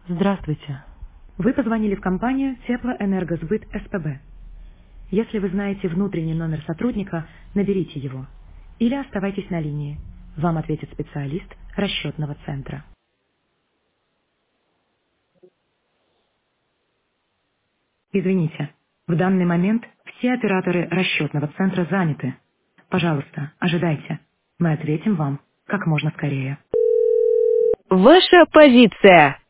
Здравствуйте. Вы позвонили в компанию Теплоэнергосбыт СПБ. Если вы знаете внутренний номер сотрудника, наберите его. Или оставайтесь на линии. Вам ответит специалист расчетного центра. Извините, в данный момент все операторы расчетного центра заняты. Пожалуйста, ожидайте. Мы ответим вам как можно скорее. Ваша позиция.